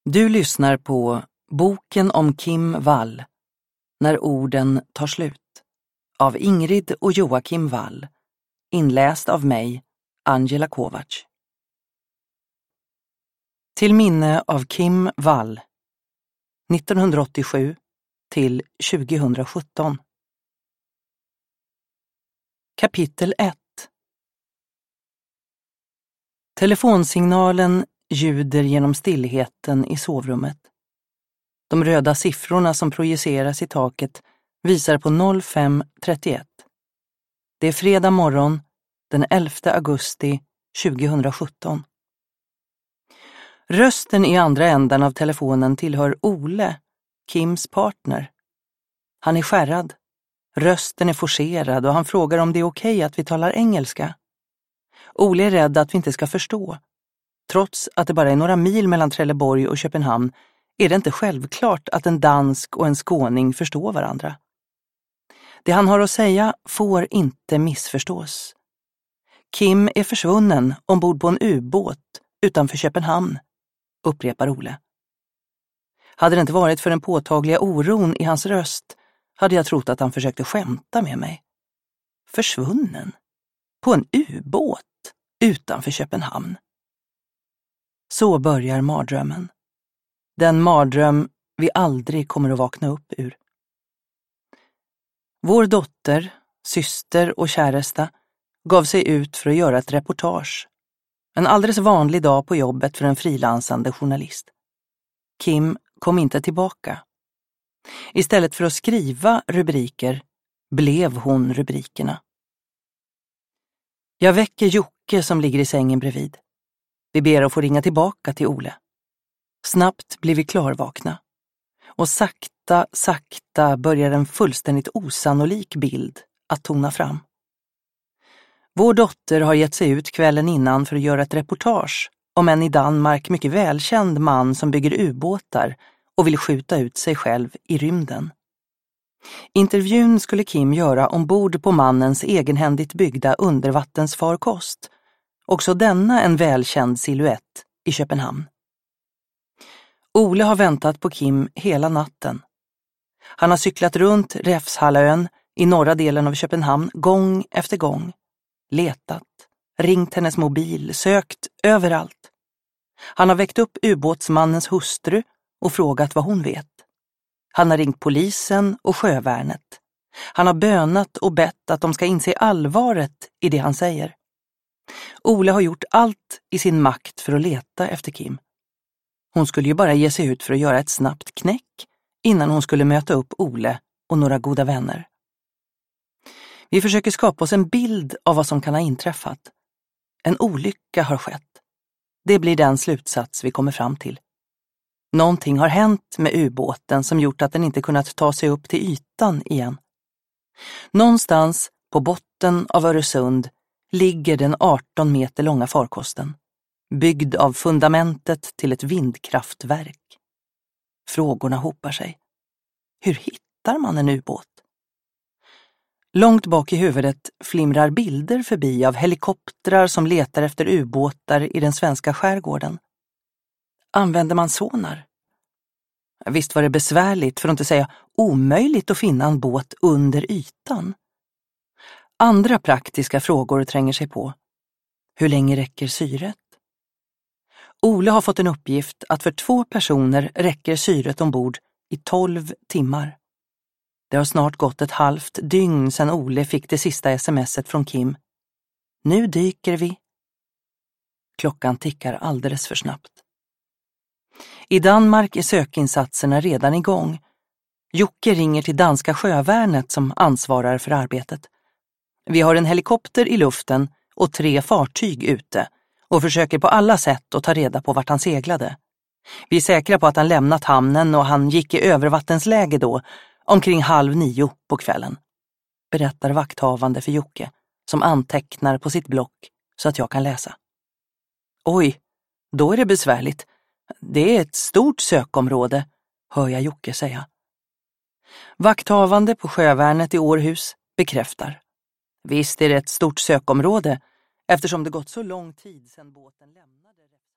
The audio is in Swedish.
Du lyssnar på Boken om Kim Wall, När orden tar slut, av Ingrid och Joakim Wall, inläst av mig, Angela Kovacs. Till minne av Kim Wall, 1987 till 2017. Kapitel 1. Telefonsignalen ljuder genom stillheten i sovrummet. De röda siffrorna som projiceras i taket visar på 05:31. Det är fredag morgon, den 11 augusti 2017. Rösten i andra ändan av telefonen tillhör Ole, Kims partner. Han är skärrad. Rösten är forcerad och han frågar om det är okej att vi talar engelska. Ole är rädd att vi inte ska förstå. Trots att det bara är några mil mellan Trelleborg och Köpenhamn är det inte självklart att en dansk och en skåning förstår varandra. Det han har att säga får inte missförstås. Kim är försvunnen ombord på en ubåt utanför Köpenhamn, upprepar Ole. Hade det inte varit för den påtagliga oron i hans röst hade jag trott att han försökte skämta med mig. Försvunnen? På en ubåt utanför Köpenhamn? Så börjar mardrömmen. Den mardröm vi aldrig kommer att vakna upp ur. Vår dotter, syster och käresta gav sig ut för att göra ett reportage. En alldeles vanlig dag på jobbet för en frilansande journalist. Kim kom inte tillbaka. Istället för att skriva rubriker blev hon rubrikerna. Jag väcker Jocke som ligger i sängen bredvid. Vi ber att få ringa tillbaka till Ole. Snabbt blir vi klarvakna. Och sakta börjar en fullständigt osannolik bild att tona fram. Vår dotter har gett sig ut kvällen innan för att göra ett reportage om en i Danmark mycket välkänd man som bygger ubåtar och vill skjuta ut sig själv i rymden. Intervjun skulle Kim göra ombord på mannens egenhändigt byggda undervattensfarkost. Också denna en välkänd silhuett i Köpenhamn. Ole har väntat på Kim hela natten. Han har cyklat runt Räfshalvön i norra delen av Köpenhamn gång efter gång. Letat, ringt hennes mobil, sökt överallt. Han har väckt upp ubåtsmannens hustru och frågat vad hon vet. Han har ringt polisen och sjövärnet. Han har bönat och bett att de ska inse allvaret i det han säger. Ole har gjort allt i sin makt för att leta efter Kim. Hon skulle ju bara ge sig ut för att göra ett snabbt knäck innan hon skulle möta upp Ole och några goda vänner. Vi försöker skapa oss en bild av vad som kan ha inträffat. En olycka har skett. Det blir den slutsats vi kommer fram till. Någonting har hänt med ubåten som gjort att den inte kunnat ta sig upp till ytan igen. Någonstans på botten av Öresund ligger den 18 meter långa farkosten, byggd av fundamentet till ett vindkraftverk. Frågorna hopar sig. Hur hittar man en ubåt? Långt bak i huvudet flimrar bilder förbi av helikoptrar som letar efter ubåtar i den svenska skärgården. Använder man sonar? Visst var det besvärligt, för att inte säga omöjligt, att finna en båt under ytan. Andra praktiska frågor tränger sig på. Hur länge räcker syret? Ole har fått en uppgift att för 2 personer räcker syret ombord i 12 timmar. Det har snart gått ett halvt dygn sedan Ole fick det sista smset från Kim. Nu dyker vi. Klockan tickar alldeles för snabbt. I Danmark är sökinsatserna redan igång. Jocke ringer till danska sjövärnet som ansvarar för arbetet. Vi har en helikopter i luften och 3 fartyg ute och försöker på alla sätt att ta reda på vart han seglade. Vi är säkra på att han lämnat hamnen och han gick i övervattensläge då, omkring 8:30 på kvällen, berättar vakthavande för Jocke som antecknar på sitt block så att jag kan läsa. Oj, då är det besvärligt. Det är ett stort sökområde, hör jag Jocke säga. Vakthavande på sjövärnet i Århus bekräftar. Visst är det ett stort sökområde eftersom det gått så lång tid sedan båten lämnade.